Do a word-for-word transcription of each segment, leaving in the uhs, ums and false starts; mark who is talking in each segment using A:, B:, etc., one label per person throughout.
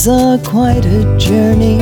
A: days are quite a journey.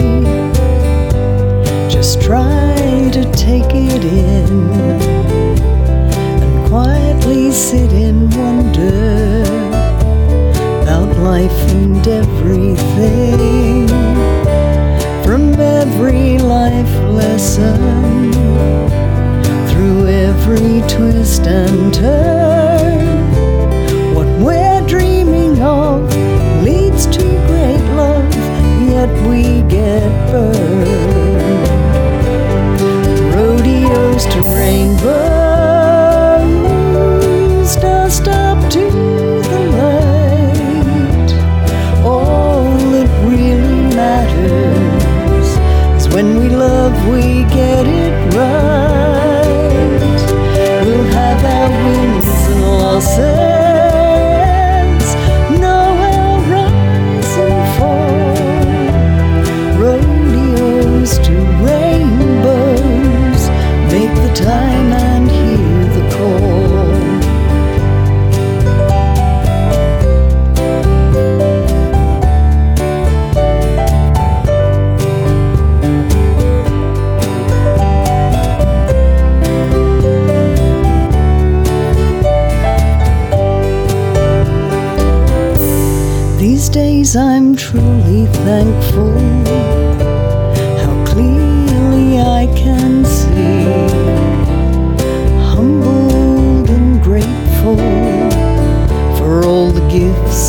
A: Just try to take it in and quietly sit in wonder about life and everything. From every life lesson, through every twist and turn, what we're dreaming of leads to great love, yet we get burned. Rodeos to rainbows, dust up to the light. All that really matters is when we love, we get it right. We'll have our wins and losses, know our rise and fall. Rodeos to rainbows, make the time and hear the call. These days I'm truly thankful how clearly I can see, humbled and grateful for all the gifts